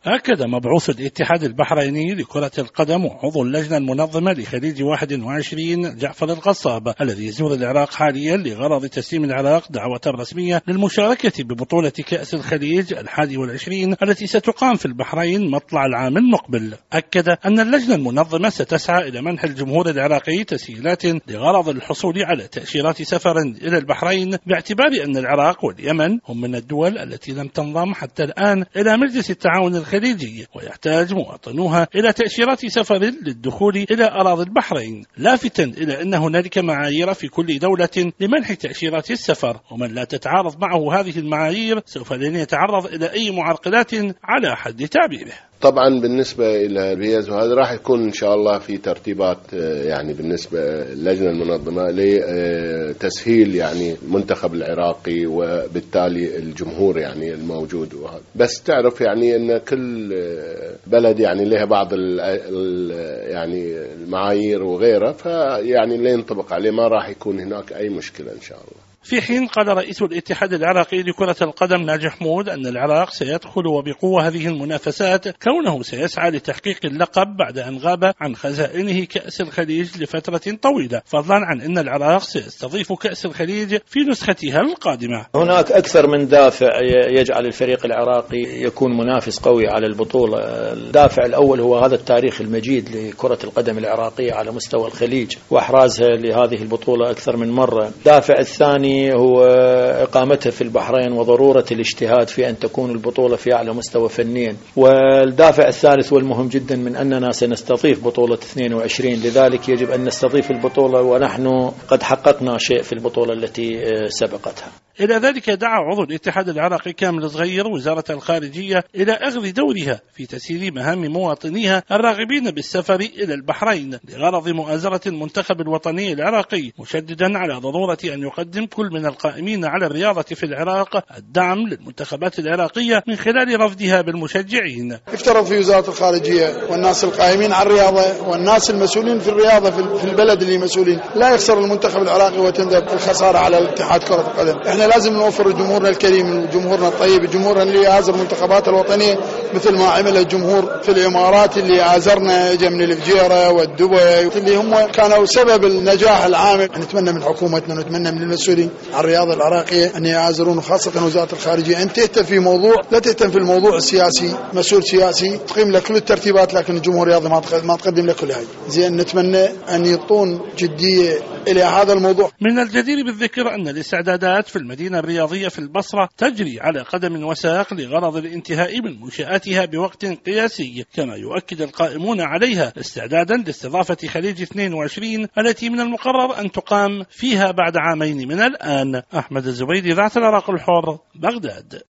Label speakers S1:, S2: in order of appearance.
S1: أكد مبعوث الاتحاد البحريني لكرة القدم وعضو اللجنة المنظمة لخليج 21 جعفر القصاب الذي يزور العراق حاليا لغرض تسليم العراق دعوة رسمية للمشاركة ببطولة كأس الخليج 21 التي ستقام في البحرين مطلع العام المقبل. أكد أن اللجنة المنظمة ستسعى إلى منح الجمهور العراقي تسهيلات لغرض الحصول على تأشيرات سفر إلى البحرين، باعتبار أن العراق واليمن هم من الدول التي لم تنضم حتى الآن إلى مجلس التعاون الخليجي، ويحتاج مواطنوها إلى تأشيرات سفر للدخول إلى أراضي البحرين، لافتا إلى أن هنالك معايير في كل دولة لمنح تأشيرات السفر، ومن لا تتعارض معه هذه المعايير سوف لن يتعرض إلى أي معرقلات على حد تعبيره.
S2: طبعا بالنسبة إلى الفيز وهذا راح يكون إن شاء الله في ترتيبات يعني بالنسبة للجنة المنظمة لتسهيل يعني المنتخب العراقي وبالتالي الجمهور يعني الموجود وهذا. بس تعرف يعني أن كل بلد يعني لها بعض يعني المعايير وغيرها، فيعني لا ينطبق عليه، ما راح يكون هناك أي مشكلة إن شاء الله.
S1: في حين قال رئيس الاتحاد العراقي لكرة القدم ناجي حمود أن العراق سيدخل وبقوة هذه المنافسات، كونه سيسعى لتحقيق اللقب بعد أن غاب عن خزائنه كأس الخليج لفترة طويلة، فضلا عن أن العراق سيستضيف كأس الخليج في نسختها القادمة.
S3: هناك أكثر من دافع يجعل الفريق العراقي يكون منافس قوي على البطولة. الدافع الأول هو هذا التاريخ المجيد لكرة القدم العراقية على مستوى الخليج وإحرازها لهذه البطولة أكثر من مرة. الدافع الثاني هو إقامتها في البحرين وضرورة الاجتهاد في أن تكون البطولة في أعلى مستوى فنيا. والدافع الثالث والمهم جدا من أننا سنستضيف بطولة 22، لذلك يجب أن نستضيف البطولة ونحن قد حققنا شيء في البطولة التي سبقتها.
S1: إلى ذلك دعا عضو الاتحاد العراقي كامل صغير وزارة الخارجية إلى أخذ دورها في تسهيل مهام مواطنيها الراغبين بالسفر إلى البحرين لغرض مؤازرة المنتخب الوطني العراقي، مشددا على ضرورة أن يقدم كل من القائمين على الرياضة في العراق الدعم للمنتخبات العراقية من خلال رفضها بالمشجعين.
S4: افترض في وزارة الخارجية والناس القائمين على الرياضة والناس المسؤولين في الرياضة في البلد اللي مسؤولين لا يخسر المنتخب العراقي وتندب الخسارة على الاتحاد كرة القدم. احنا لازم نوفر جمهورنا الكريم، جمهورنا الطيب، جمهورنا اللي يعازر المنتخبات الوطنية مثل ما عمل الجمهور في الإمارات اللي عازرنا جا من الفجيرة والدبي اللي هم كانوا سبب النجاح العام. نتمنى من حكومتنا ونتمنى من المسؤولين على الرياضة العراقية أن يعازرون، وخاصة وزارة الخارجية أن تهتم في موضوع، لا تهتم في الموضوع السياسي. مسؤول سياسي تقيم لك كل الترتيبات لكن الجمهور الرياضي ما تقدم لك كل هاي. زين نتمنى أن يعطون جدية إلى هذا الموضوع.
S1: من الجدير بالذكر أن الاستعدادات في المدينة الرياضية في البصرة تجري على قدم وساق لغرض الانتهاء من منشآتها بوقت قياسي، كما يؤكد القائمون عليها استعدادا لاستضافة خليج 22 التي من المقرر أن تقام فيها بعد عامين من الآن. أحمد الزبيدي، ذات العراق الحر، بغداد.